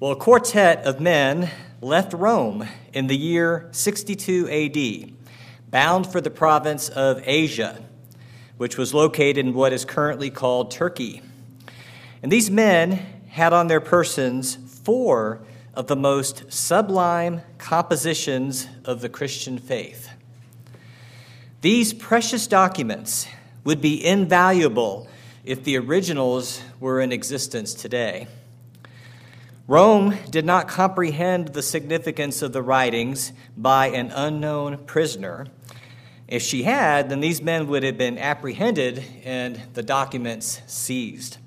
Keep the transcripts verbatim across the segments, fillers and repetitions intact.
Well, a quartet of men left Rome in the year sixty-two A D, bound for the province of Asia, which was located in what is currently called Turkey. And these men had on their persons four of the most sublime compositions of the Christian faith. These precious documents would be invaluable if the originals were in existence today. Rome did not comprehend the significance of the writings by an unknown prisoner. If she had, then these men would have been apprehended and the documents seized.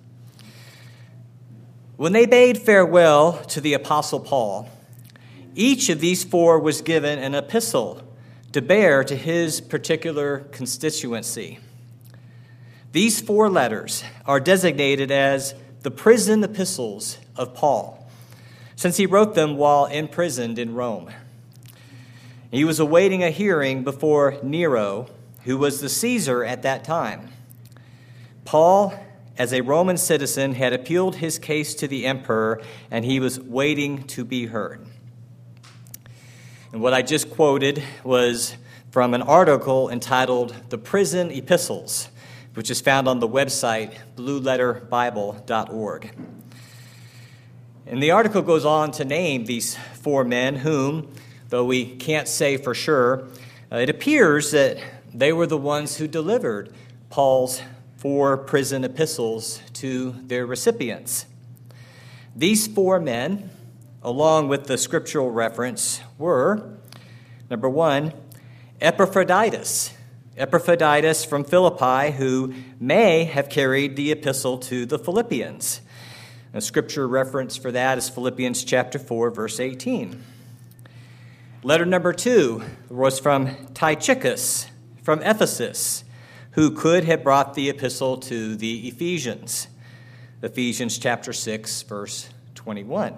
When they bade farewell to the Apostle Paul, each of these four was given an epistle to bear to his particular constituency. These four letters are designated as the prison epistles of Paul, since he wrote them while imprisoned in Rome. He was awaiting a hearing before Nero, who was the Caesar at that time. Paul, as a Roman citizen, had appealed his case to the emperor, and he was waiting to be heard. And what I just quoted was from an article entitled The Prison Epistles, which is found on the website blue letter bible dot org. And the article goes on to name these four men whom, though we can't say for sure, uh, it appears that they were the ones who delivered Paul's four prison epistles to their recipients. These four men, along with the scriptural reference, were, number one, Epaphroditus. Epaphroditus from Philippi, who may have carried the epistle to the Philippians. A scripture reference for that is Philippians chapter four, verse eighteen. Letter number two was from Tychicus from Ephesus, who could have brought the epistle to the Ephesians. Ephesians chapter six, verse twenty-one.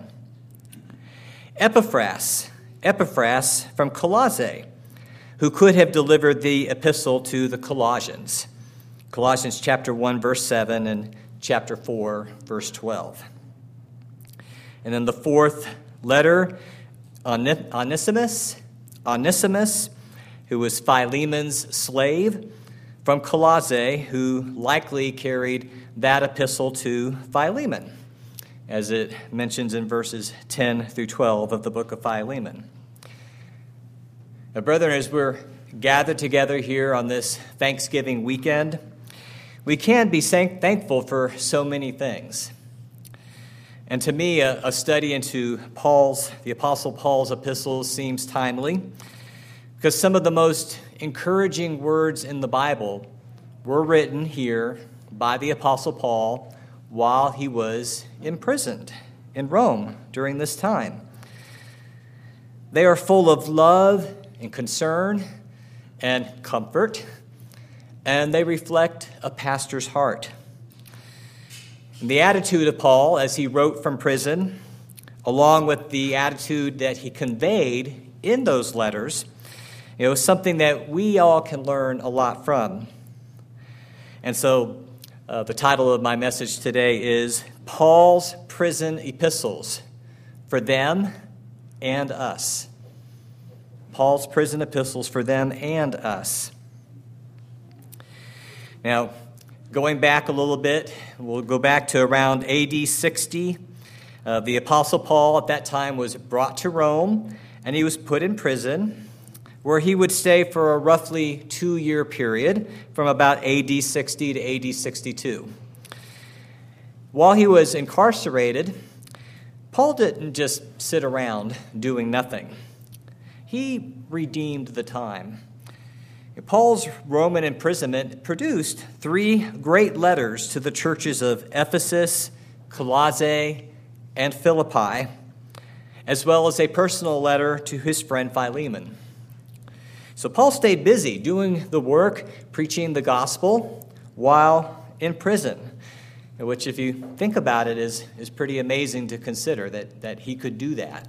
Epaphras, Epaphras from Colossae, who could have delivered the epistle to the Colossians. Colossians chapter one, verse seven, and chapter four, verse twelve. And then the fourth letter, Onesimus, Onesimus, who was Philemon's slave from Colossae, who likely carried that epistle to Philemon, as it mentions in verses ten through twelve of the book of Philemon. Now, brethren, as we're gathered together here on this Thanksgiving weekend, we can be thankful for so many things. And to me, a, a study into Paul's, the Apostle Paul's epistles seems timely, because some of the most encouraging words in the Bible were written here by the Apostle Paul while he was imprisoned in Rome during this time. They are full of love and concern and comfort, and they reflect a pastor's heart. And the attitude of Paul as he wrote from prison, along with the attitude that he conveyed in those letters, you know, is something that we all can learn a lot from. And so uh, the title of my message today is Paul's Prison Epistles, for them and us. Paul's prison epistles for them and us. Now, going back a little bit, we'll go back to around A D sixty. Uh, the Apostle Paul at that time was brought to Rome, and he was put in prison, where he would stay for a roughly two-year period from about A D sixty to A D sixty-two. While he was incarcerated, Paul didn't just sit around doing nothing. He redeemed the time. Paul's Roman imprisonment produced three great letters to the churches of Ephesus, Colossae, and Philippi, as well as a personal letter to his friend Philemon. So Paul stayed busy doing the work, preaching the gospel, while in prison, which, if you think about it, is, is pretty amazing to consider that, that he could do that.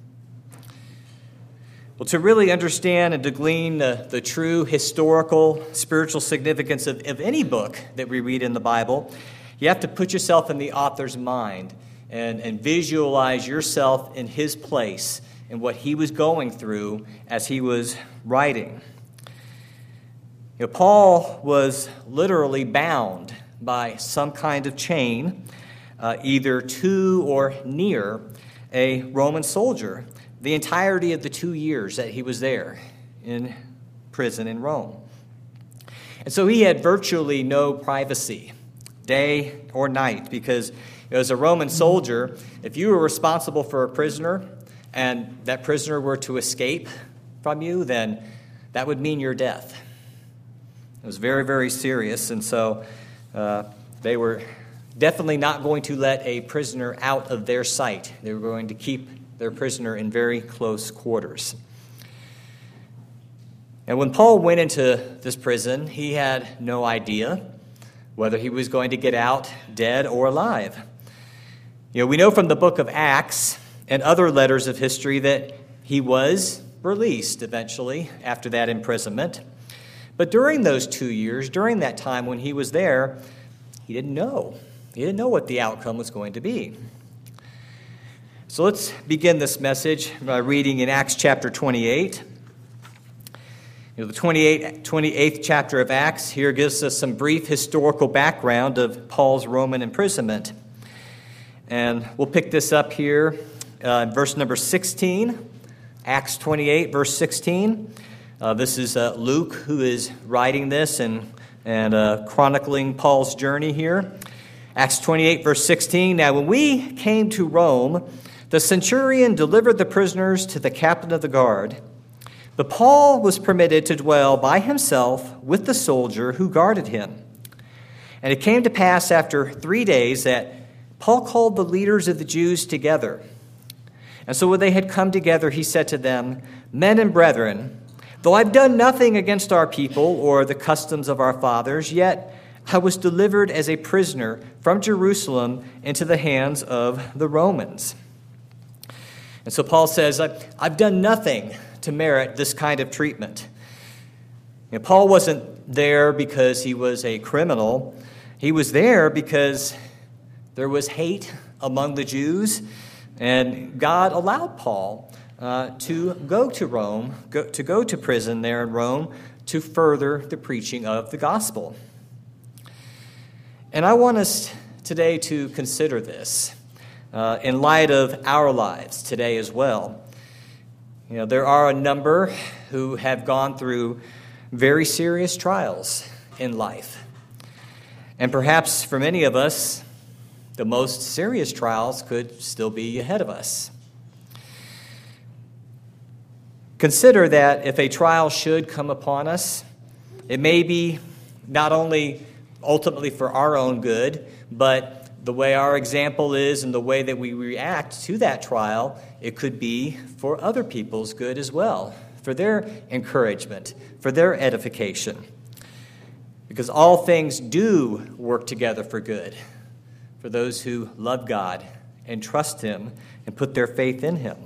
Well, to really understand and to glean the, the true historical, spiritual significance of, of any book that we read in the Bible, you have to put yourself in the author's mind and, and visualize yourself in his place and what he was going through as he was writing. You know, Paul was literally bound by some kind of chain, uh, either to or near a Roman soldier, the entirety of the two years that he was there in prison in Rome. And so he had virtually no privacy, day or night, because as a Roman soldier, if you were responsible for a prisoner and that prisoner were to escape from you, then that would mean your death. It was very, very serious, and so uh, they were definitely not going to let a prisoner out of their sight. They were going to keep their prisoner in very close quarters. And when Paul went into this prison, he had no idea whether he was going to get out dead or alive. You know, we know from the book of Acts and other letters of history that he was released eventually after that imprisonment. But during those two years, during that time when he was there, he didn't know. He didn't know what the outcome was going to be. So let's begin this message by reading in Acts chapter twenty-eight. You know, the twenty-eighth chapter of Acts here gives us some brief historical background of Paul's Roman imprisonment. And we'll pick this up here uh, in verse number sixteen, Acts twenty-eight, verse sixteen. Uh, this is uh, Luke who is writing this and, and uh, chronicling Paul's journey here. Acts twenty-eight, verse sixteen. Now, when we came to Rome, the centurion delivered the prisoners to the captain of the guard. But Paul was permitted to dwell by himself with the soldier who guarded him. And it came to pass after three days that Paul called the leaders of the Jews together. And so when they had come together, he said to them, "Men and brethren, though I've done nothing against our people or the customs of our fathers, yet I was delivered as a prisoner from Jerusalem into the hands of the Romans." And so Paul says, I've done nothing to merit this kind of treatment. You know, Paul wasn't there because he was a criminal. He was there because there was hate among the Jews, and God allowed Paul uh, to go to Rome, go, to go to prison there in Rome to further the preaching of the gospel. And I want us today to consider this uh, in light of our lives today as well. You know, there are a number who have gone through very serious trials in life. And perhaps for many of us, the most serious trials could still be ahead of us. Consider that if a trial should come upon us, it may be not only ultimately for our own good, but the way our example is and the way that we react to that trial, it could be for other people's good as well, for their encouragement, for their edification. Because all things do work together for good, for those who love God and trust Him and put their faith in Him.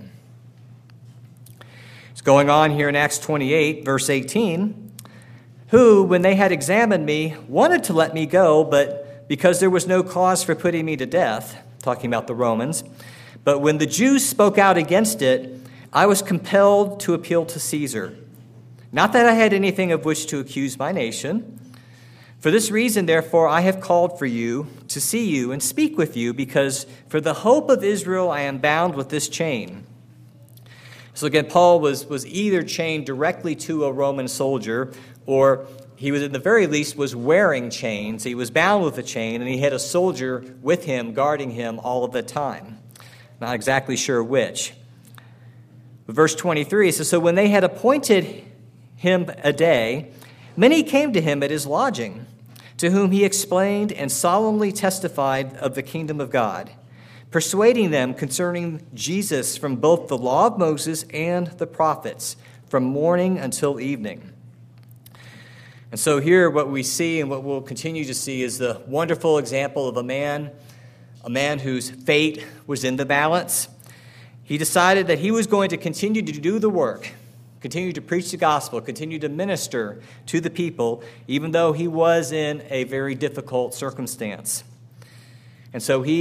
It's going on here in Acts twenty-eight, verse eighteen, who, when they had examined me, wanted to let me go, but because there was no cause for putting me to death, talking about the Romans, but when the Jews spoke out against it, I was compelled to appeal to Caesar. Not that I had anything of which to accuse my nation. For this reason, therefore, I have called for you to see you and speak with you, because for the hope of Israel I am bound with this chain. So again, Paul was, was either chained directly to a Roman soldier, or he was, at the very least, was wearing chains. He was bound with a chain, and he had a soldier with him, guarding him all of the time. Not exactly sure which. But verse twenty-three says, so when they had appointed him a day, many came to him at his lodging, to whom he explained and solemnly testified of the kingdom of God, persuading them concerning Jesus from both the law of Moses and the prophets, from morning until evening. And so here what we see and what we'll continue to see is the wonderful example of a man, a man whose fate was in the balance. He decided that he was going to continue to do the work, continue to preach the gospel, continue to minister to the people, even though he was in a very difficult circumstance. And so he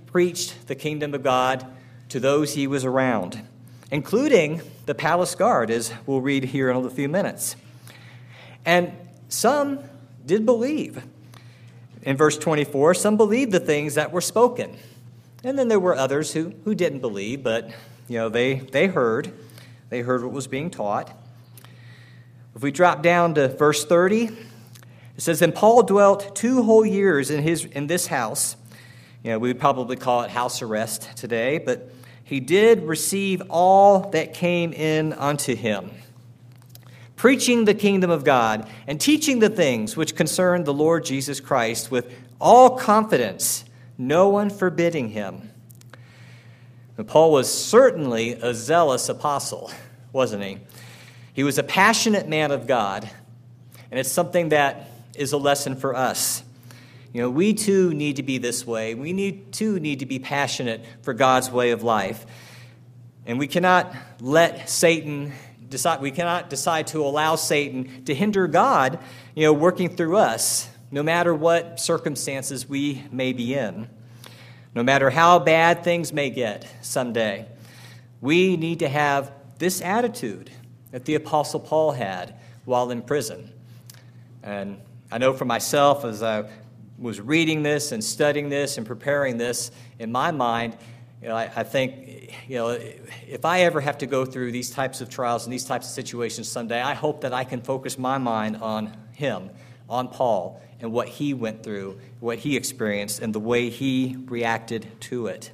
preached the kingdom of God to those he was around, including the palace guard, as we'll read here in a few minutes. And some did believe. In verse twenty-four, some believed the things that were spoken. And then there were others who, who didn't believe, but you know, they, they heard. They heard what was being taught. If we drop down to verse thirty, it says, "And Paul dwelt two whole years in his in this house." You know, we would probably call it house arrest today, but he did receive all that came in unto him, preaching the kingdom of God and teaching the things which concern the Lord Jesus Christ with all confidence, no one forbidding him. And Paul was certainly a zealous apostle, wasn't he? He was a passionate man of God, and it's something that is a lesson for us. You know, we too need to be this way. We need too need to be passionate for God's way of life. And we cannot let Satan decide, we cannot decide to allow Satan to hinder God, you know, working through us, no matter what circumstances we may be in. No matter how bad things may get someday, we need to have this attitude that the Apostle Paul had while in prison. And I know for myself, as I was reading this and studying this and preparing this, in my mind, you know, I, I think, you know, if I ever have to go through these types of trials and these types of situations someday, I hope that I can focus my mind on him, on Paul, and what he went through, what he experienced, and the way he reacted to it.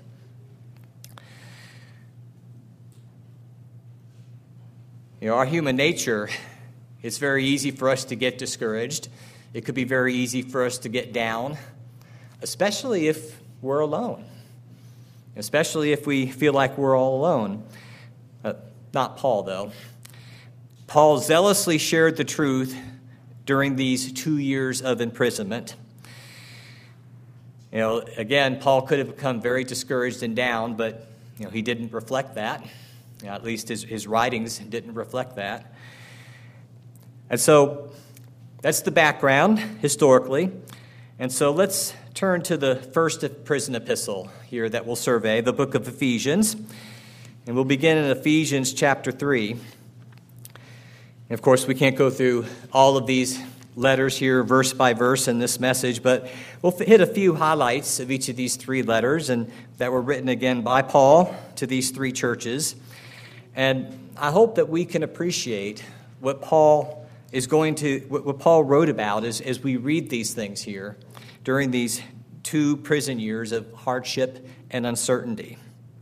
You know, our human nature, it's very easy for us to get discouraged. It could be very easy for us to get down, especially if we're alone, especially if we feel like we're all alone. Uh, not Paul, though. Paul zealously shared the truth during these two years of imprisonment. You know, again, Paul could have become very discouraged and down, but you know, he didn't reflect that. You know, at least his, his writings didn't reflect that. And so that's the background historically. And so let's turn to the first prison epistle here that we'll survey, the book of Ephesians. And we'll begin in Ephesians chapter three. And of course, we can't go through all of these letters here verse by verse in this message, but we'll hit a few highlights of each of these three letters and that were written again by Paul to these three churches. And I hope that we can appreciate what Paul is going to, what Paul wrote about as, as we read these things here during these two prison years of hardship and uncertainty.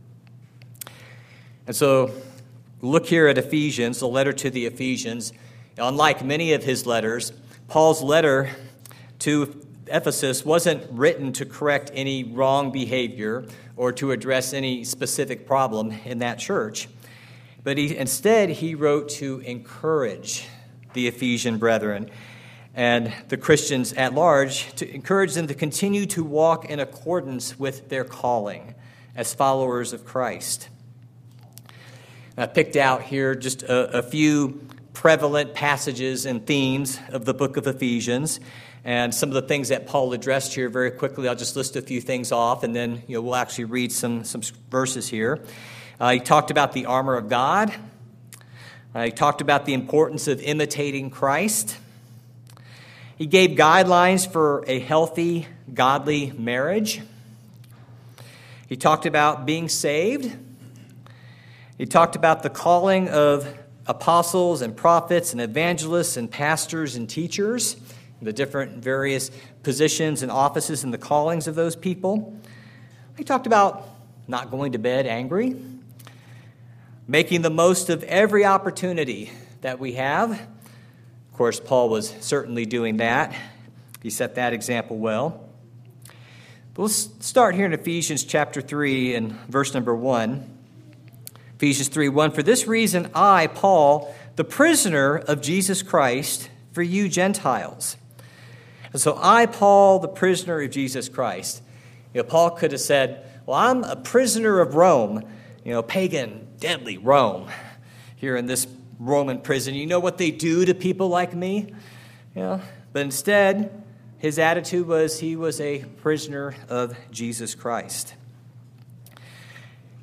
And so look here at Ephesians, the letter to the Ephesians. Unlike many of his letters, Paul's letter to Ephesus wasn't written to correct any wrong behavior or to address any specific problem in that church. But he, instead, he wrote to encourage the Ephesian brethren and the Christians at large, to encourage them to continue to walk in accordance with their calling as followers of Christ. I picked out here just a, a few prevalent passages and themes of the book of Ephesians, and some of the things that Paul addressed here very quickly. I'll just list a few things off, and then you know we'll actually read some, some verses here. Uh, he talked about the armor of God. Uh, he talked about the importance of imitating Christ. He gave guidelines for a healthy, godly marriage. He talked about being saved. He talked about the calling of apostles and prophets and evangelists and pastors and teachers, the different various positions and offices and the callings of those people. He talked about not going to bed angry, making the most of every opportunity that we have. Of course, Paul was certainly doing that. He set that example well. But let's start here in Ephesians chapter three and verse number one. Ephesians three one, "For this reason I, Paul, the prisoner of Jesus Christ, for you Gentiles." And so I, Paul, the prisoner of Jesus Christ. You know, Paul could have said, well, I'm a prisoner of Rome, you know, pagan, deadly Rome, here in this Roman prison. You know what they do to people like me? You know, but instead, his attitude was he was a prisoner of Jesus Christ.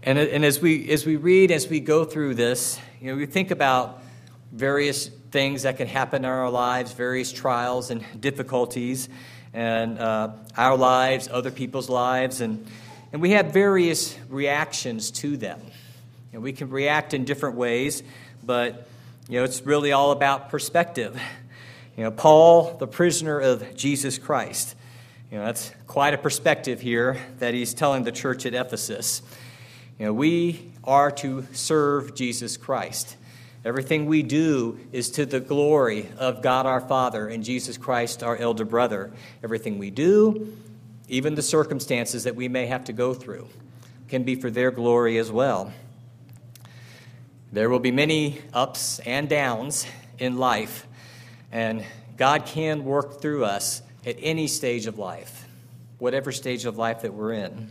And, and as we as we read, as we go through this, you know, we think about various things that can happen in our lives, various trials and difficulties, and uh, our lives, other people's lives, and and we have various reactions to them. You know, we can react in different ways, but you know, it's really all about perspective. You know, Paul, the prisoner of Jesus Christ. You know, that's quite a perspective here that he's telling the church at Ephesus. You know, we are to serve Jesus Christ. Everything we do is to the glory of God our Father and Jesus Christ our elder brother. Everything we do, even the circumstances that we may have to go through, can be for their glory as well. There will be many ups and downs in life, and God can work through us at any stage of life, whatever stage of life that we're in.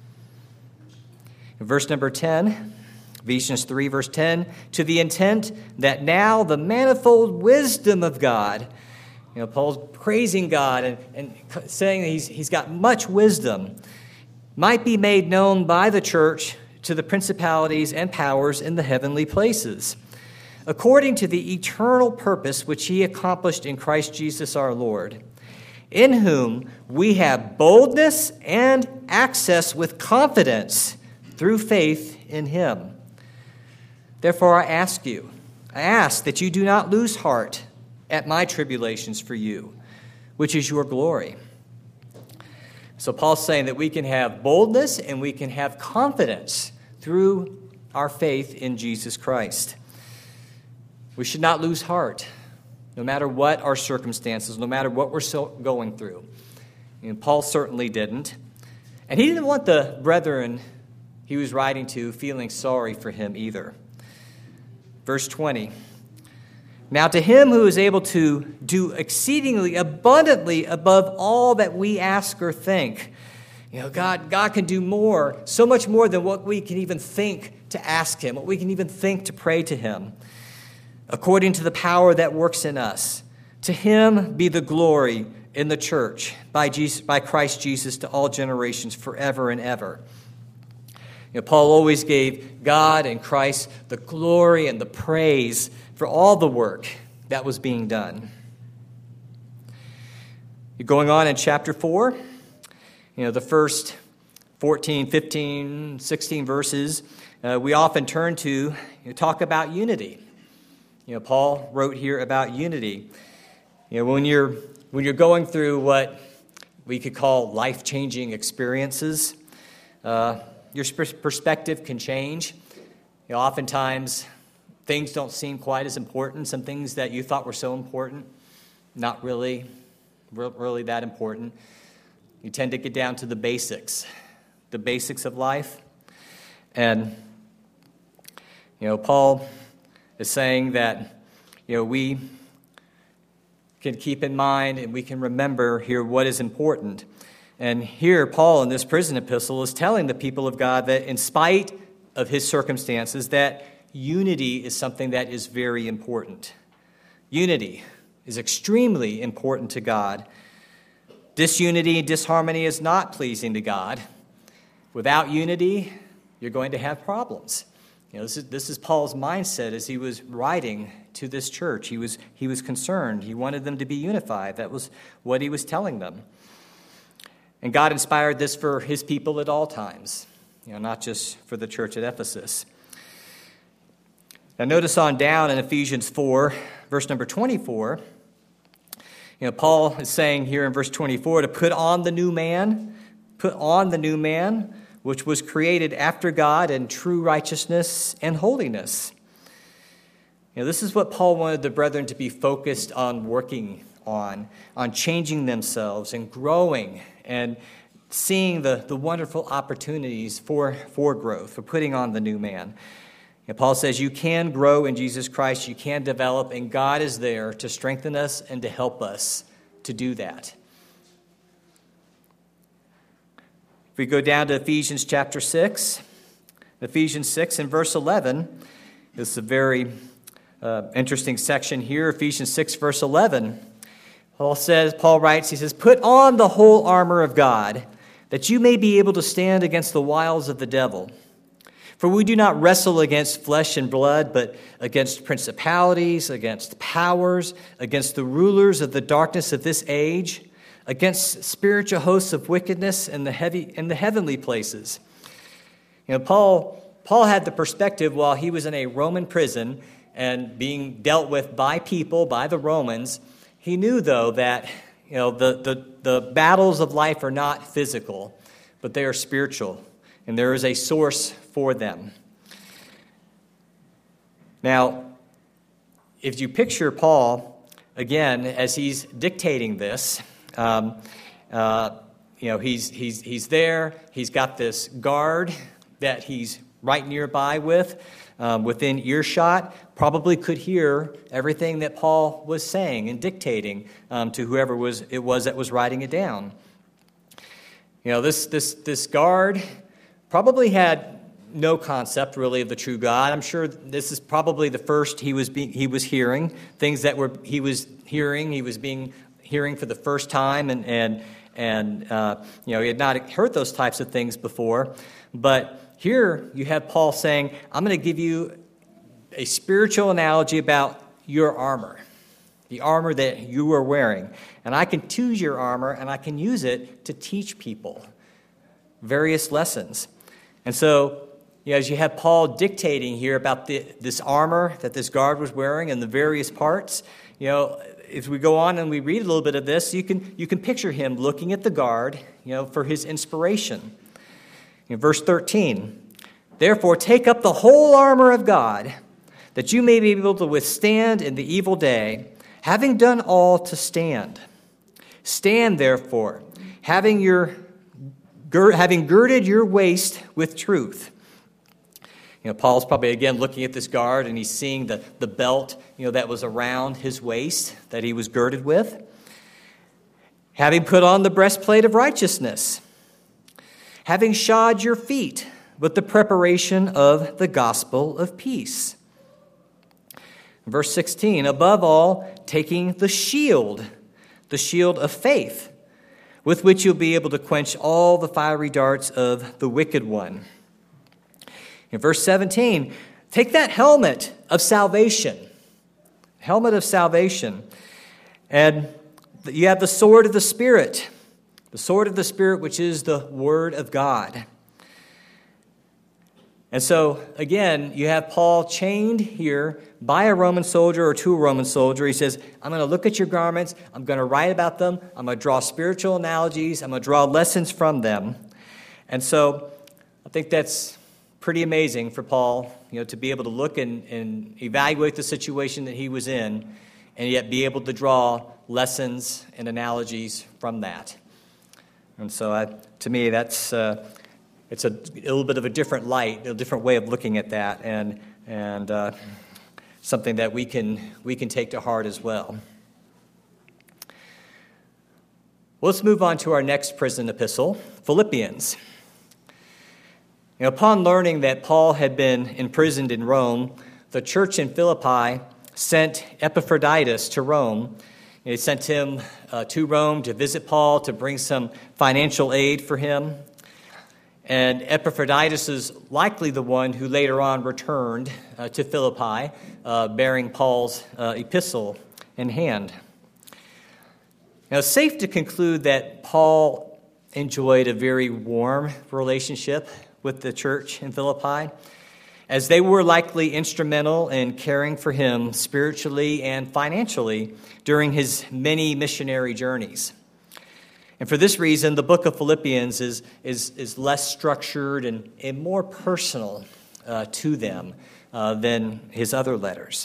In verse number ten, Ephesians three, verse ten, to the intent that now the manifold wisdom of God, you know, Paul's praising God and, and saying that he's, he's got much wisdom, might be made known by the church to the principalities and powers in the heavenly places, according to the eternal purpose which he accomplished in Christ Jesus our Lord, in whom we have boldness and access with confidence through faith in him. Therefore I ask you, I ask that you do not lose heart at my tribulations for you, which is your glory. So Paul's saying that we can have boldness and we can have confidence through our faith in Jesus Christ. We should not lose heart, no matter what our circumstances, no matter what we're so going through. And Paul certainly didn't. And he didn't want the brethren he was writing to feeling sorry for him either. Verse twenty, now to him who is able to do exceedingly abundantly above all that we ask or think. You know, God, God can do more, so much more than what we can even think to ask him, what we can even think to pray to him, according to the power that works in us. To him be the glory in the church by Jesus, by Christ Jesus to all generations forever and ever. You know, Paul always gave God and Christ the glory and the praise for all the work that was being done. Going on in chapter four, you know, the first fourteen, fifteen, sixteen verses, uh, we often turn to you know, talk about unity. You know, Paul wrote here about unity. You know, when you're when you're going through what we could call life-changing experiences, uh, your perspective can change. You know, oftentimes, things don't seem quite as important. Some things that you thought were so important, not really, really that important. You tend to get down to the basics, the basics of life. And, you know, Paul is saying that, you know, we can keep in mind and we can remember here what is important. And here, Paul, in this prison epistle, is telling the people of God that in spite of his circumstances, that unity is something that is very important. Unity is extremely important to God. Disunity, disharmony is not pleasing to God. Without unity, you're going to have problems. You know, this is, this is Paul's mindset as he was writing to this church. He was, he was concerned. He wanted them to be unified. That was what he was telling them. And God inspired this for his people at all times, you know, not just for the church at Ephesus. Now notice on down in Ephesians four, verse number twenty-four, you know, Paul is saying here in verse twenty-four to put on the new man, put on the new man, which was created after God in true righteousness and holiness. You know, this is what Paul wanted the brethren to be focused on working on, on changing themselves and growing and seeing the, the wonderful opportunities for, for growth, for putting on the new man. And Paul says you can grow in Jesus Christ, you can develop, and God is there to strengthen us and to help us to do that. If we go down to Ephesians chapter six, Ephesians six and verse eleven, this is a very uh, interesting section here. Ephesians six, verse eleven. Paul says, Paul writes, he says, put on the whole armor of God, that you may be able to stand against the wiles of the devil. For we do not wrestle against flesh and blood, but against principalities, against powers, against the rulers of the darkness of this age, against spiritual hosts of wickedness in the heavy in the heavenly places. You know, Paul Paul had the perspective while he was in a Roman prison and being dealt with by people, by the Romans. He knew, though, that you know the the, the battles of life are not physical, but they are spiritual, and there is a source for them. Now, if you picture Paul, again, as he's dictating this, um, uh, you know, he's he's he's there. He's got this guard that he's right nearby with, um, within earshot, probably could hear everything that Paul was saying and dictating um, to whoever was it was that was writing it down. You know, this this this guard probably had no concept really of the true God. I'm sure this is probably the first he was being, he was hearing things that were he was hearing. He was being hearing for the first time, and and and uh, you know he had not heard those types of things before. But here you have Paul saying, "I'm going to give you a spiritual analogy about your armor, the armor that you are wearing, and I can choose your armor and I can use it to teach people various lessons." And so, you know, as you have Paul dictating here about the, this armor that this guard was wearing and the various parts, you know, if we go on and we read a little bit of this, you can you can picture him looking at the guard, you know, for his inspiration. In verse thirteen, "Therefore take up the whole armor of God, that you may be able to withstand in the evil day, having done all to stand. Stand therefore, having your having girded your waist with truth." You know, Paul's probably again looking at this guard, and he's seeing the, the belt, you know, that was around his waist that he was girded with. "Having put on the breastplate of righteousness, having shod your feet with the preparation of the gospel of peace." Verse sixteen, "Above all, taking the shield, the shield of faith, with which you'll be able to quench all the fiery darts of the wicked one." In verse seventeen, "Take that helmet of salvation," helmet of salvation, "and you have the sword of the Spirit, the sword of the Spirit, which is the word of God." And so, again, you have Paul chained here by a Roman soldier or to a Roman soldier. He says, "I'm going to look at your garments. I'm going to write about them. I'm going to draw spiritual analogies. I'm going to draw lessons from them." And so I think that's pretty amazing for Paul, you know, to be able to look and, and evaluate the situation that he was in, and yet be able to draw lessons and analogies from that. And so I, to me, that's... Uh, It's a, a little bit of a different light, a different way of looking at that, and and uh, something that we can we can take to heart as well. Well, let's move on to our next prison epistle, Philippians. You know, upon learning that Paul had been imprisoned in Rome, the church in Philippi sent Epaphroditus to Rome. They sent him uh, to Rome to visit Paul, to bring some financial aid for him. And Epaphroditus is likely the one who later on returned uh, to Philippi, uh, bearing Paul's uh, epistle in hand. Now, it's safe to conclude that Paul enjoyed a very warm relationship with the church in Philippi, as they were likely instrumental in caring for him spiritually and financially during his many missionary journeys. And for this reason, the book of Philippians is, is, is less structured and, and more personal uh, to them uh, than his other letters.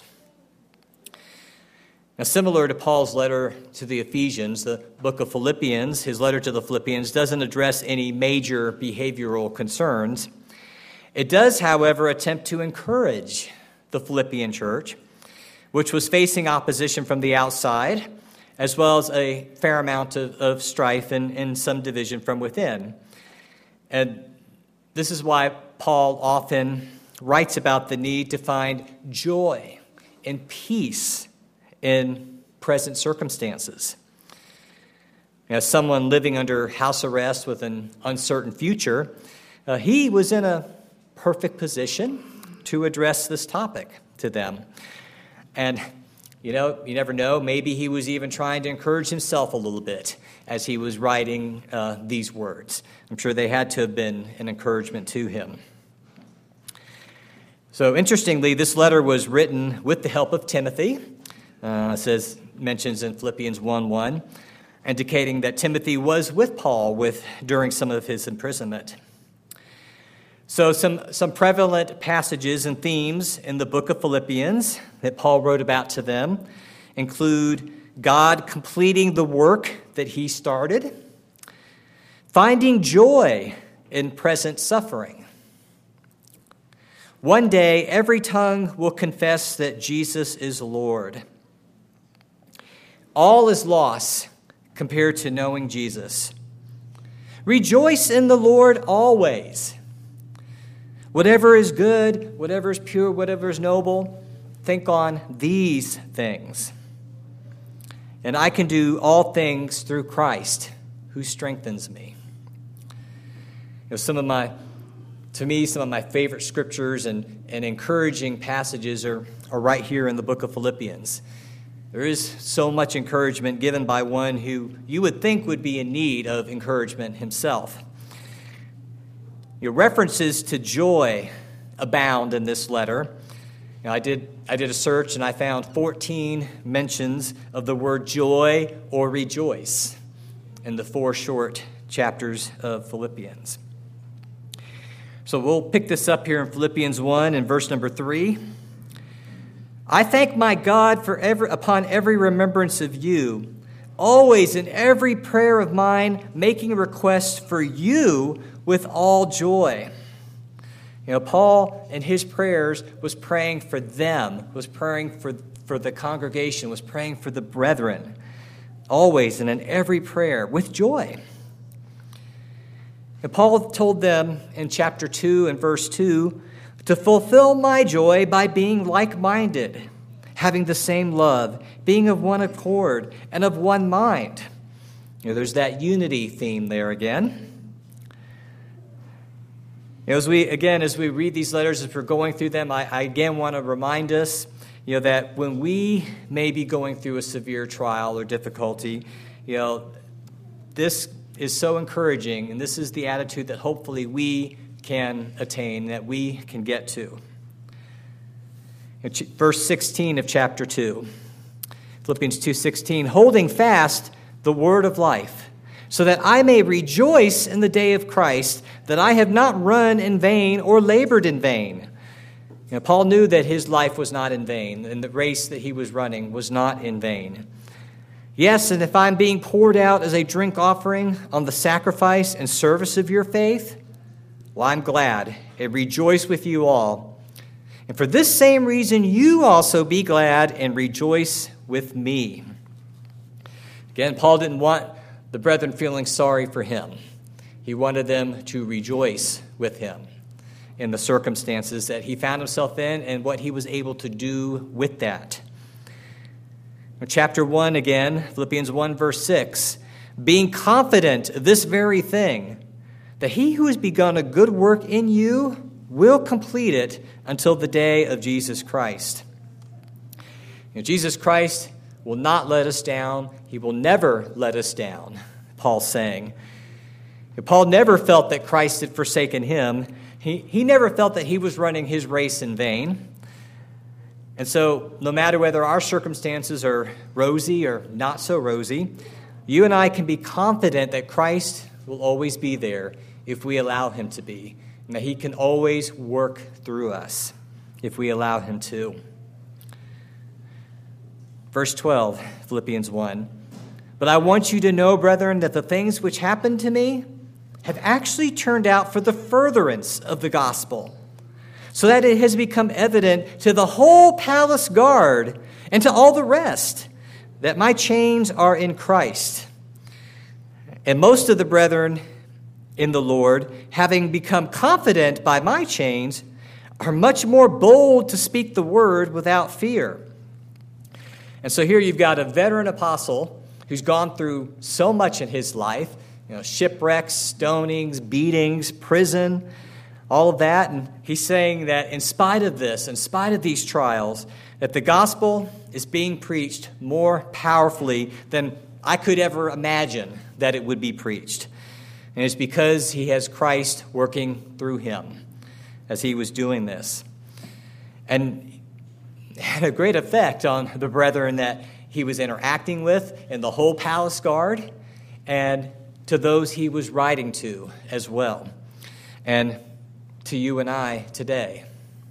Now, similar to Paul's letter to the Ephesians, the book of Philippians, his letter to the Philippians, doesn't address any major behavioral concerns. It does, however, attempt to encourage the Philippian church, which was facing opposition from the outside, as well as a fair amount of, of strife and, and some division from within. And this is why Paul often writes about the need to find joy and peace in present circumstances. As someone living under house arrest with an uncertain future, uh, he was in a perfect position to address this topic to them. And, you know, you never know, maybe he was even trying to encourage himself a little bit as he was writing uh, these words. I'm sure they had to have been an encouragement to him. So interestingly, this letter was written with the help of Timothy. Uh, it says, mentions in Philippians one one, indicating that Timothy was with Paul with during some of his imprisonment. So some, some prevalent passages and themes in the book of Philippians that Paul wrote about to them include God completing the work that he started, finding joy in present suffering. One day, every tongue will confess that Jesus is Lord. All is loss compared to knowing Jesus. Rejoice in the Lord always. Whatever is good, whatever is pure, whatever is noble, think on these things. And I can do all things through Christ who strengthens me. You know, some of my, to me, some of my favorite scriptures and, and encouraging passages are, are right here in the book of Philippians. There is so much encouragement given by one who you would think would be in need of encouragement himself. Your references to joy abound in this letter. You know, I did I did a search and I found fourteen mentions of the word joy or rejoice in the four short chapters of Philippians. So we'll pick this up here in Philippians one and verse number three. I thank my God for every, upon every remembrance of you, always in every prayer of mine, making a request for you with all joy. You know, Paul in his prayers was praying for them, was praying for, for the congregation, was praying for the brethren, always and in every prayer with joy. And Paul told them in chapter two and verse two, to fulfill my joy by being like-minded, having the same love, being of one accord and of one mind. You know, there's that unity theme there again. You know, as we again, as we read these letters, as we're going through them, I, I again want to remind us, you know, that when we may be going through a severe trial or difficulty, you know, this is so encouraging, and this is the attitude that hopefully we can attain, that we can get to. Verse sixteen of chapter two, Philippians two sixteen, holding fast the word of life, so that I may rejoice in the day of Christ, that I have not run in vain or labored in vain. You know, Paul knew that his life was not in vain, and the race that he was running was not in vain. Yes, and if I'm being poured out as a drink offering on the sacrifice and service of your faith, well, I'm glad and rejoice with you all. And for this same reason, you also be glad and rejoice with me. Again, Paul didn't want the brethren feeling sorry for him. He wanted them to rejoice with him in the circumstances that he found himself in and what he was able to do with that. Chapter one again, Philippians one, verse six, being confident of this very thing, that he who has begun a good work in you will complete it until the day of Jesus Christ. You know, Jesus Christ will not let us down. He will never let us down, Paul's saying. Paul never felt that Christ had forsaken him. He, he never felt that he was running his race in vain. And so no matter whether our circumstances are rosy or not so rosy, you and I can be confident that Christ will always be there if we allow him to be, and that he can always work through us if we allow him to. Verse twelve, Philippians one, but I want you to know, brethren, that the things which happened to me have actually turned out for the furtherance of the gospel, so that it has become evident to the whole palace guard and to all the rest that my chains are in Christ. And most of the brethren in the Lord, having become confident by my chains, are much more bold to speak the word without fear. And so here you've got a veteran apostle who's gone through so much in his life, you know, shipwrecks, stonings, beatings, prison, all of that, and he's saying that in spite of this, in spite of these trials, that the gospel is being preached more powerfully than I could ever imagine that it would be preached. And it's because he has Christ working through him as he was doing this. And it had a great effect on the brethren that he was interacting with and the whole palace guard, and to those he was writing to as well, and to you and I today.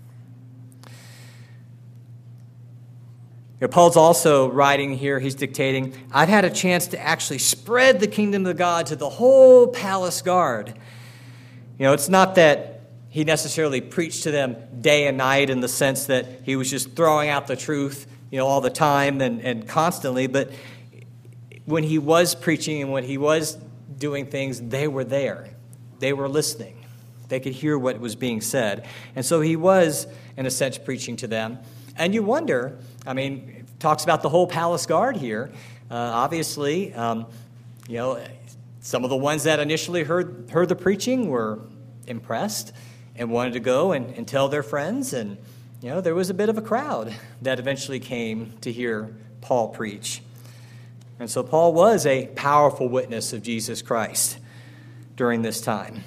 You know, Paul's also writing here, he's dictating, I've had a chance to actually spread the kingdom of God to the whole palace guard. You know, it's not that he necessarily preached to them day and night in the sense that he was just throwing out the truth, you know, all the time and, and constantly, but when he was preaching and when he was doing things, they were there. They were listening. They could hear what was being said. And so he was, in a sense, preaching to them. And you wonder, I mean, it talks about the whole palace guard here. Uh, obviously, um, you know, some of the ones that initially heard heard the preaching were impressed and wanted to go and, and tell their friends. And, you know, there was a bit of a crowd that eventually came to hear Paul preach. And so Paul was a powerful witness of Jesus Christ during this time.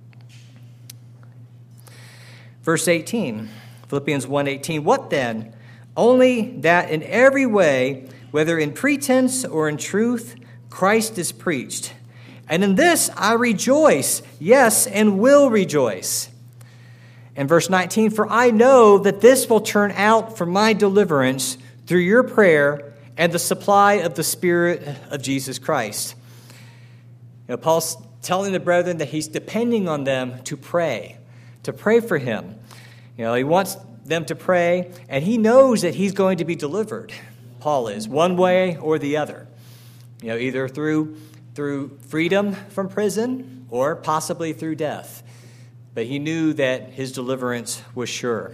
Verse eighteen, Philippians one eighteen, what then? Only that in every way, whether in pretense or in truth, Christ is preached. And in this I rejoice, yes, and will rejoice. And verse nineteen, for I know that this will turn out for my deliverance through your prayer and the supply of the Spirit of Jesus Christ. You know, Paul's telling the brethren that he's depending on them to pray, to pray for him. You know, he wants them to pray, and he knows that he's going to be delivered. Paul is, one way or the other. You know, either through through freedom from prison or possibly through death. But he knew that his deliverance was sure.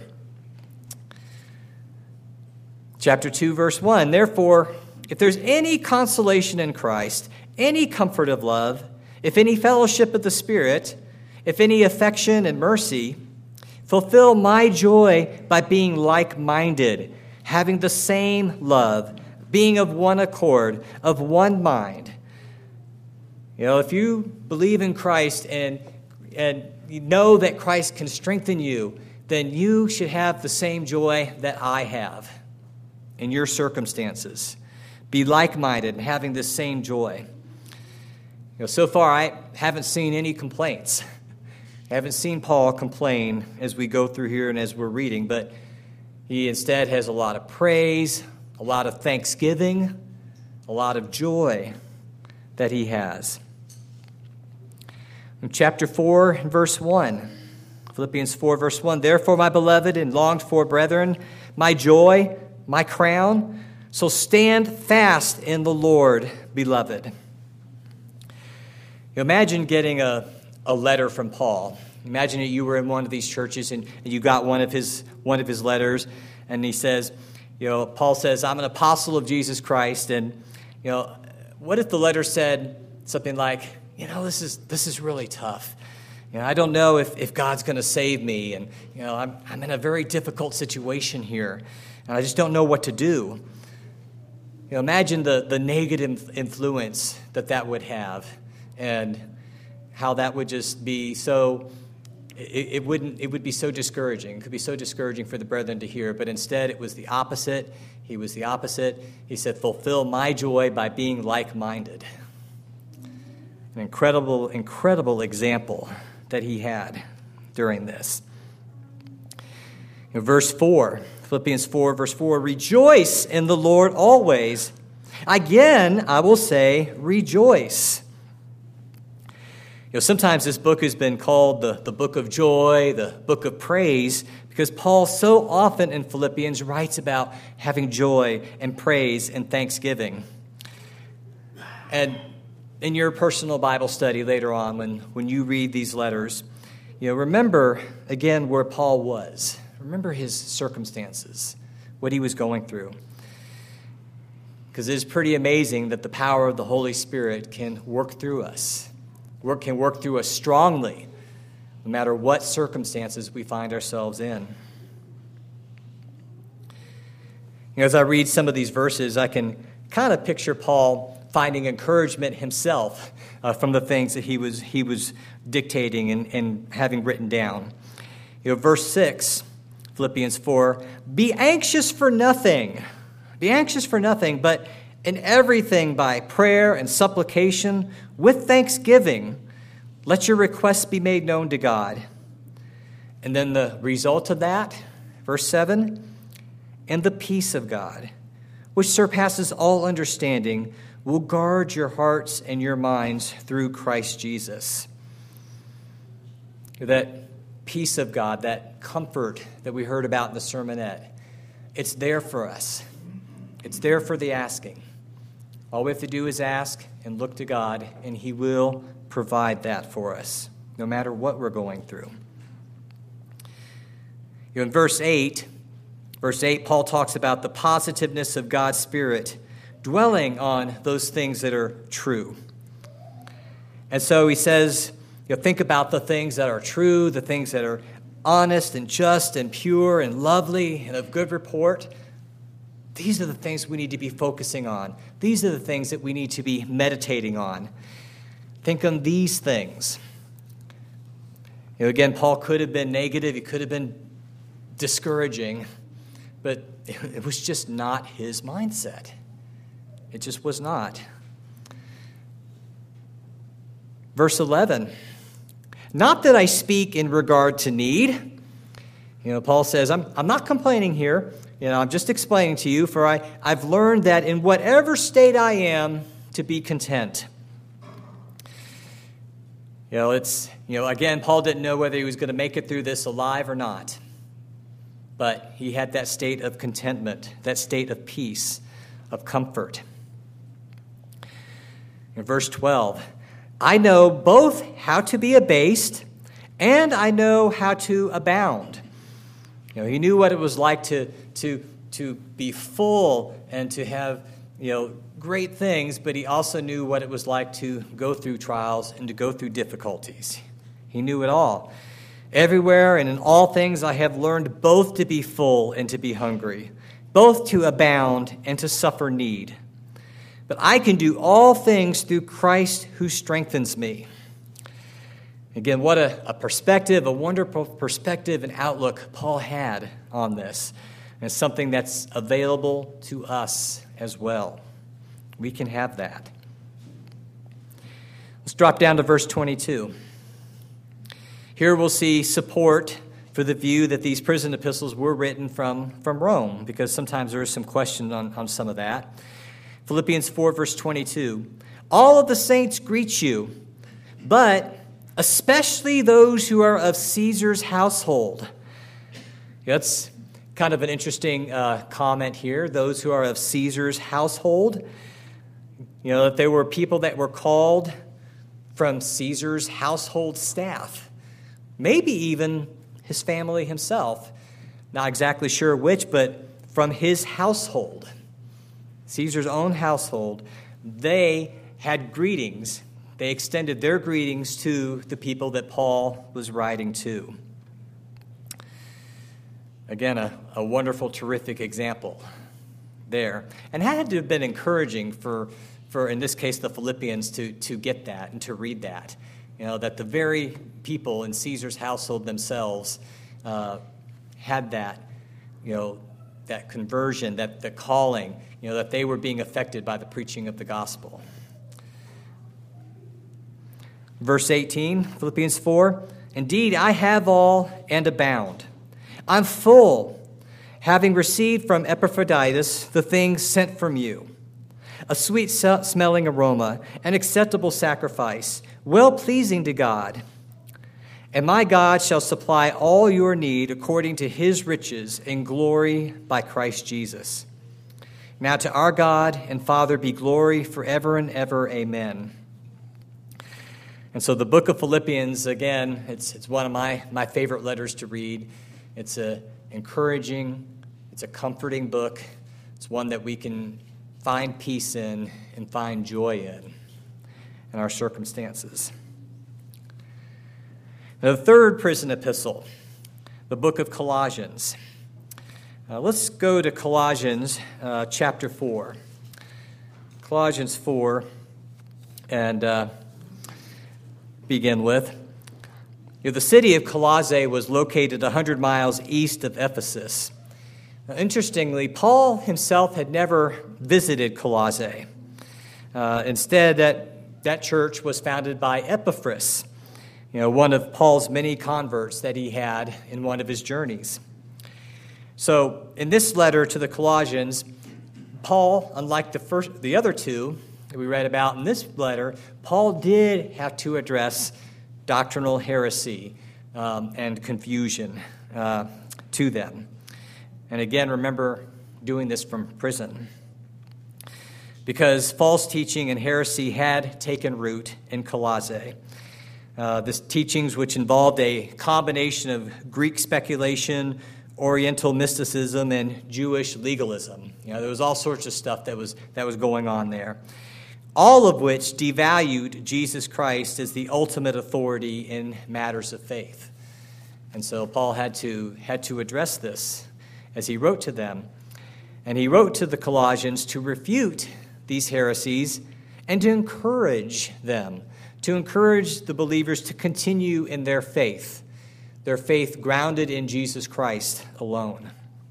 Chapter two, verse one, therefore, if there's any consolation in Christ, any comfort of love, if any fellowship of the Spirit, if any affection and mercy, fulfill my joy by being like-minded, having the same love, being of one accord, of one mind. You know, if you believe in Christ and and you know that Christ can strengthen you, then you should have the same joy that I have in your circumstances. Be like-minded and having this same joy. You know, so far I haven't seen any complaints. I haven't seen Paul complain as we go through here and as we're reading, but he instead has a lot of praise, a lot of thanksgiving, a lot of joy that he has. In chapter four, verse one, Philippians four, verse one, therefore, my beloved and longed-for brethren, my joy, my crown, so stand fast in the Lord, beloved. You imagine getting a, a letter from Paul. Imagine that you were in one of these churches and, and you got one of his one of his letters, and he says, you know, Paul says, I'm an apostle of Jesus Christ, and you know, what if the letter said something like, you know, this is this is really tough. You know, I don't know if, if God's going to save me, and you know, I'm I'm in a very difficult situation here, and I just don't know what to do. You know, imagine the, the negative influence that that would have, and how that would just be so. It, it wouldn't. It would be so discouraging. It could be so discouraging for the brethren to hear. But instead, it was the opposite. He was the opposite. He said, "Fulfill my joy by being like-minded." An incredible, incredible example that he had during this. You know, verse four, Philippians four, verse four, rejoice in the Lord always. Again, I will say, rejoice. You know, sometimes this book has been called the, the book of joy, the book of praise, because Paul so often in Philippians writes about having joy and praise and thanksgiving. And in your personal Bible study later on, when, when you read these letters, you know, remember again where Paul was. Remember his circumstances, what he was going through. Because it is pretty amazing that the power of the Holy Spirit can work through us, work can work through us strongly no matter what circumstances we find ourselves in. You know, as I read some of these verses, I can kind of picture Paul finding encouragement himself uh, from the things that he was he was dictating and, and having written down. You know, verse six, Philippians four, be anxious for nothing. Be anxious for nothing, but in everything by prayer and supplication with thanksgiving, let your requests be made known to God. And then the result of that, verse seven, and the peace of God, which surpasses all understanding, will guard your hearts and your minds through Christ Jesus. That peace of God, that comfort that we heard about in the sermonette, it's there for us. It's there for the asking. All we have to do is ask and look to God, and He will provide that for us, no matter what we're going through. You know, in verse eight, Verse eight, Paul talks about the positiveness of God's Spirit dwelling on those things that are true. And so he says, you know, think about the things that are true, the things that are honest and just and pure and lovely and of good report. These are the things we need to be focusing on. These are the things that we need to be meditating on. Think on these things. You know, again, Paul could have been negative. He could have been discouraging. But it was just not his mindset. It just was not. Verse eleven, not that I speak in regard to need. You know, Paul says, I'm, I'm not complaining here. You know, I'm just explaining to you, for I, I've learned that in whatever state I am, to be content. You know, it's, you know, again, Paul didn't know whether he was going to make it through this alive or not. But he had that state of contentment, that state of peace, of comfort. In verse twelve, I know both how to be abased and I know how to abound. You know, he knew what it was like to, to, to be full and to have, you know, great things, but he also knew what it was like to go through trials and to go through difficulties. He knew it all. Everywhere and in all things I have learned both to be full and to be hungry, both to abound and to suffer need. But I can do all things through Christ who strengthens me. Again, what a, a perspective, a wonderful perspective and outlook Paul had on this. And it's something that's available to us as well. We can have that. Let's drop down to verse twenty-two. Here we'll see support for the view that these prison epistles were written from, from Rome, because sometimes there is some question on, on some of that. Philippians four, verse twenty-two. All of the saints greet you, but especially those who are of Caesar's household. That's kind of an interesting uh, comment here. Those who are of Caesar's household. You know, that there were people that were called from Caesar's household staff. Maybe even his family himself. Not exactly sure which, but from his household. Caesar's own household. They had greetings. They extended their greetings to the people that Paul was writing to. Again, a, a wonderful, terrific example there. And that had to have been encouraging for, for in this case, the Philippians to, to get that and to read that. You know, that the very people in Caesar's household themselves uh, had that, you know, that conversion, that the calling, you know, that they were being affected by the preaching of the gospel. Verse eighteen, Philippians four, indeed, I have all and abound. I'm full, having received from Epaphroditus the things sent from you, a sweet-smelling aroma, an acceptable sacrifice, well-pleasing to God. And my God shall supply all your need according to his riches in glory by Christ Jesus. Now to our God and Father be glory forever and ever. Amen. And so the book of Philippians, again, it's it's one of my, my favorite letters to read. It's a encouraging, it's a comforting book. It's one that we can find peace in and find joy in in our circumstances. The third prison epistle, the book of Colossians. Uh, let's go to Colossians uh, chapter four. Colossians four, and uh, begin with. You know, the city of Colossae was located one hundred miles east of Ephesus. Now, interestingly, Paul himself had never visited Colossae. Uh, instead, that, that church was founded by Epaphras, you know, one of Paul's many converts that he had in one of his journeys. So, in this letter to the Colossians, Paul, unlike the first, the other two that we read about in this letter, Paul did have to address doctrinal heresy um, and confusion uh, to them. And again, remember doing this from prison, because false teaching and heresy had taken root in Colossae. Uh, this teachings which involved a combination of Greek speculation, Oriental mysticism, and Jewish legalism. You know, there was all sorts of stuff that was that was going on there, all of which devalued Jesus Christ as the ultimate authority in matters of faith. And so Paul had to had to address this as he wrote to them. And he wrote to the Colossians to refute these heresies and to encourage them, to encourage the believers to continue in their faith, their faith grounded in Jesus Christ alone.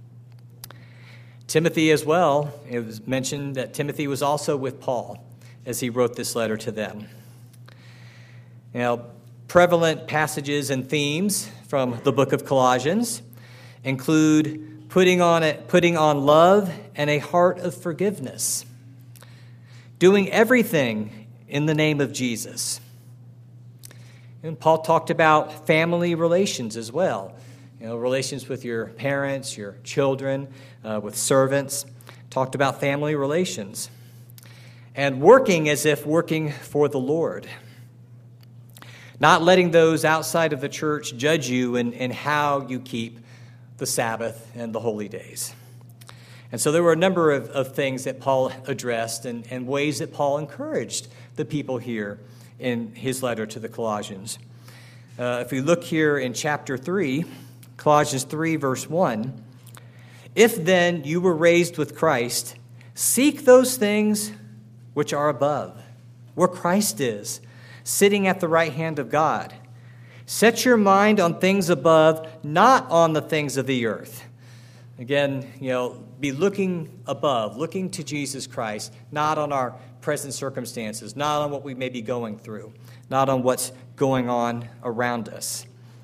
Timothy as well, it was mentioned that Timothy was also with Paul as he wrote this letter to them. Now, prevalent passages and themes from the book of Colossians include putting on it, putting on love and a heart of forgiveness, doing everything in the name of Jesus. And Paul talked about family relations as well. You know, relations with your parents, your children, uh, with servants. Talked about family relations. And working as if working for the Lord. Not letting those outside of the church judge you in, in how you keep the Sabbath and the holy days. And so there were a number of, of things that Paul addressed and, and ways that Paul encouraged the people here in his letter to the Colossians. Uh, if we look here in chapter three, Colossians three, verse one, if then you were raised with Christ, seek those things which are above, where Christ is, sitting at the right hand of God. Set your mind on things above, not on the things of the earth. Again, you know, be looking above, looking to Jesus Christ, not on our present circumstances, not on what we may be going through, not on what's going on around us.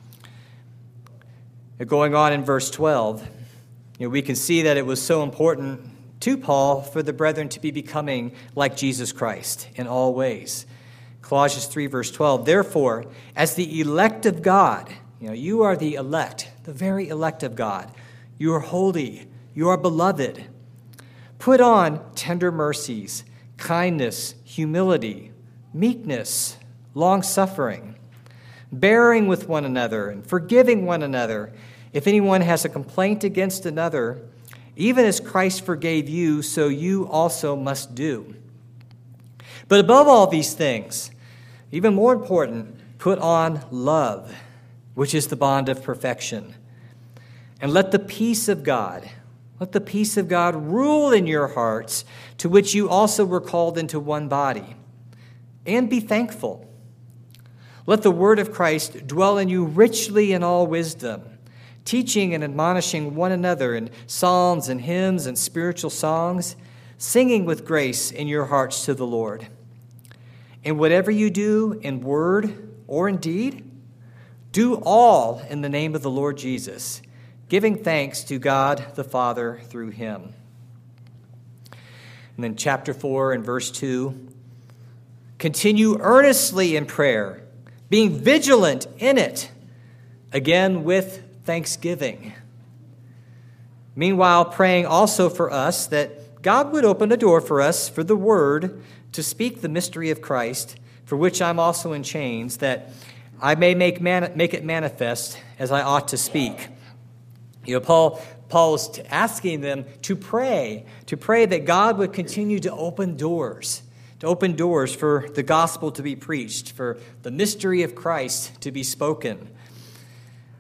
Going on in verse twelve, you know, we can see that it was so important to Paul for the brethren to be becoming like Jesus Christ in all ways. Colossians three, verse twelve, therefore, as the elect of God, you know, you are the elect, the very elect of God. You are holy, you are beloved. Put on tender mercies, kindness, humility, meekness, long-suffering, bearing with one another and forgiving one another. If anyone has a complaint against another, even as Christ forgave you, so you also must do. But above all these things, even more important, put on love, which is the bond of perfection. And let the peace of God, let the peace of God rule in your hearts, to which you also were called into one body. And be thankful. Let the word of Christ dwell in you richly in all wisdom, teaching and admonishing one another in psalms and hymns and spiritual songs, singing with grace in your hearts to the Lord. And whatever you do in word or in deed, do all in the name of the Lord Jesus, giving thanks to God the Father through him. And then chapter four and verse two, continue earnestly in prayer, being vigilant in it, again with thanksgiving. Meanwhile, praying also for us that God would open a door for us for the word to speak the mystery of Christ, for which I'm also in chains, that I may make man- make it manifest as I ought to speak. You know, Paul Paul is asking them to pray, to pray that God would continue to open doors, to open doors for the gospel to be preached, for the mystery of Christ to be spoken,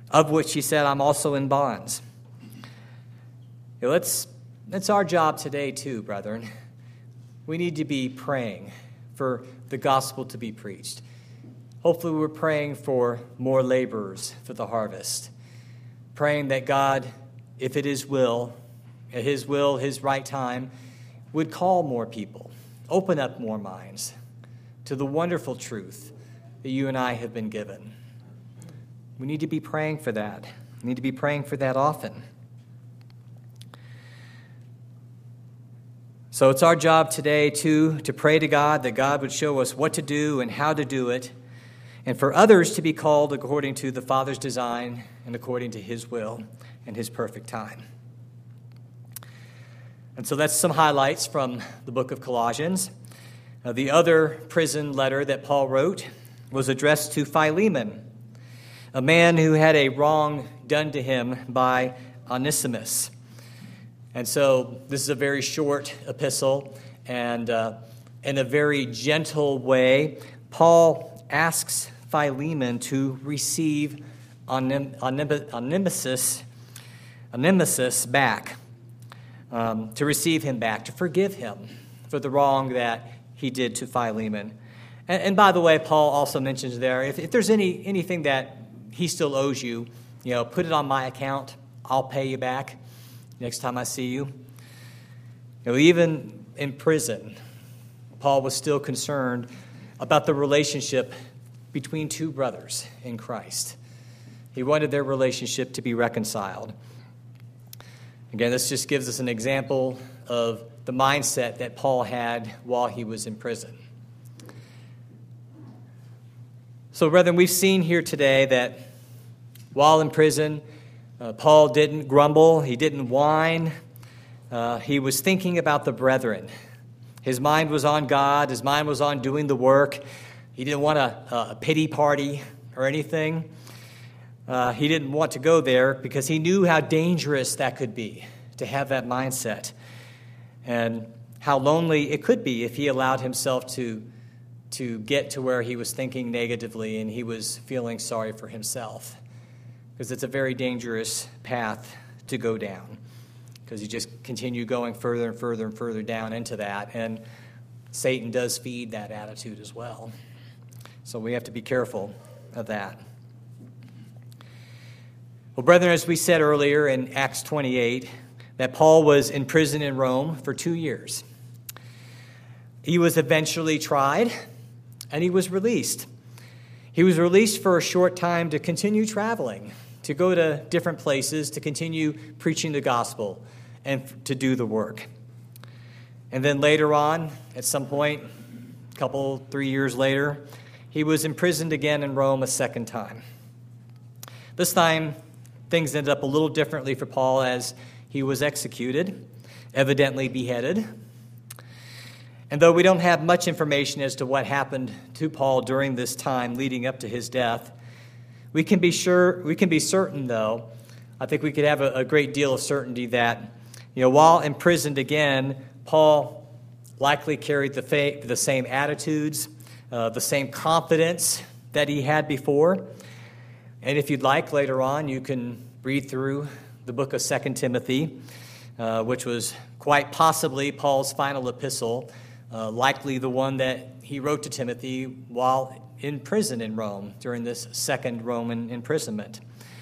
of which he said, I'm also in bonds. You know, it's, it's our job today too, brethren. We need to be praying for the gospel to be preached. Hopefully we're praying for more laborers for the harvest. Praying that God, if it is will, at his will, his right time, would call more people, open up more minds to the wonderful truth that you and I have been given. We need to be praying for that. We need to be praying for that often. So it's our job today, too, to pray to God that God would show us what to do and how to do it, and for others to be called according to the Father's design and according to his will and his perfect time. And so that's some highlights from the book of Colossians. Uh, the other prison letter that Paul wrote was addressed to Philemon, a man who had a wrong done to him by Onesimus. And so this is a very short epistle, and uh, in a very gentle way, Paul asks Philemon to receive Onem- Onem- Onesimus, Onesimus back, um, to receive him back, to forgive him for the wrong that he did to Philemon. And, and by the way, Paul also mentions there, if, if there's any anything that he still owes you, you know, put it on my account. I'll pay you back next time I see you. You know, even in prison, Paul was still concerned about the relationship between two brothers in Christ. He wanted their relationship to be reconciled. Again, this just gives us an example of the mindset that Paul had while he was in prison. So, brethren, we've seen here today that while in prison, uh, Paul didn't grumble, he didn't whine. Uh, he was thinking about the brethren. His mind was on God. His mind was on doing the work. He didn't want a, a pity party or anything. Uh, he didn't want to go there because he knew how dangerous that could be, to have that mindset, and how lonely it could be if he allowed himself to, to get to where he was thinking negatively and he was feeling sorry for himself. Because it's a very dangerous path to go down, because you just continue going further and further and further down into that, and Satan does feed that attitude as well. So we have to be careful of that. Well, brethren, as we said earlier in Acts twenty-eight, that Paul was in prison in Rome for two years. He was eventually tried, and he was released. He was released for a short time to continue traveling, to go to different places, to continue preaching the gospel, and to do the work. And then later on, at some point, a couple, three years later, he was imprisoned again in Rome a second time. This time, things ended up a little differently for Paul as he was executed, evidently beheaded. And though we don't have much information as to what happened to Paul during this time leading up to his death, we can be sure, we can be certain, though, I think we could have a, a great deal of certainty that, you know, while imprisoned again, Paul likely carried the, fa- the same attitudes, uh, the same confidence that he had before. And if you'd like, later on, you can read through the book of Second Timothy, uh, which was quite possibly Paul's final epistle, uh, likely the one that he wrote to Timothy while in prison in Rome during this second Roman imprisonment.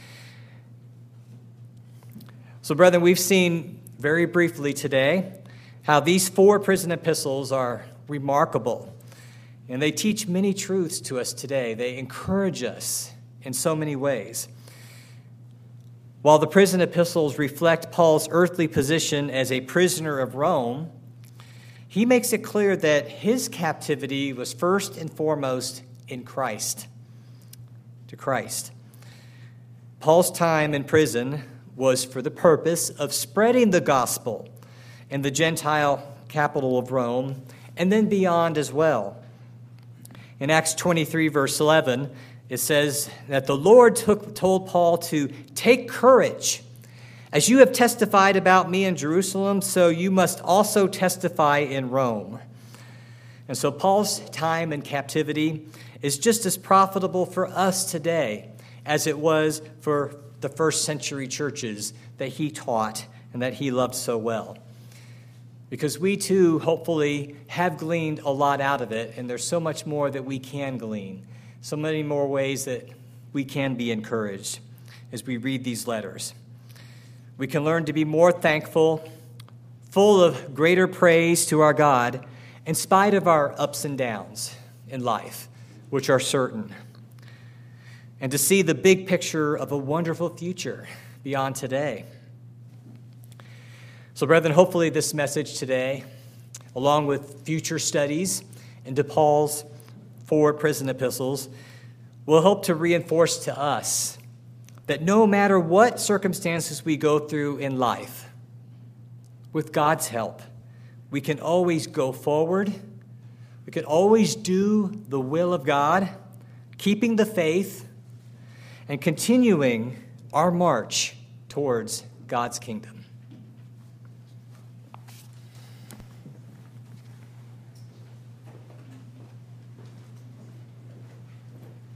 So, brethren, we've seen very briefly today how these four prison epistles are remarkable, and they teach many truths to us today. They encourage us in so many ways. While the prison epistles reflect Paul's earthly position as a prisoner of Rome, he makes it clear that his captivity was first and foremost in Christ, to Christ. Paul's time in prison was for the purpose of spreading the gospel in the Gentile capital of Rome, and then beyond as well. In Acts twenty-three, verse eleven, it says that the Lord took, told Paul to take courage. As you have testified about me in Jerusalem, so you must also testify in Rome. And so Paul's time in captivity is just as profitable for us today as it was for the first century churches that he taught and that he loved so well. Because we too, hopefully, have gleaned a lot out of it, and there's so much more that we can glean, so many more ways that we can be encouraged as we read these letters. We can learn to be more thankful, full of greater praise to our God, in spite of our ups and downs in life, which are certain, and to see the big picture of a wonderful future beyond today. So, brethren, hopefully this message today, along with future studies into Paul's four prison epistles, will help to reinforce to us that no matter what circumstances we go through in life, with God's help, we can always go forward. We can always do the will of God, keeping the faith, and continuing our march towards God's kingdom.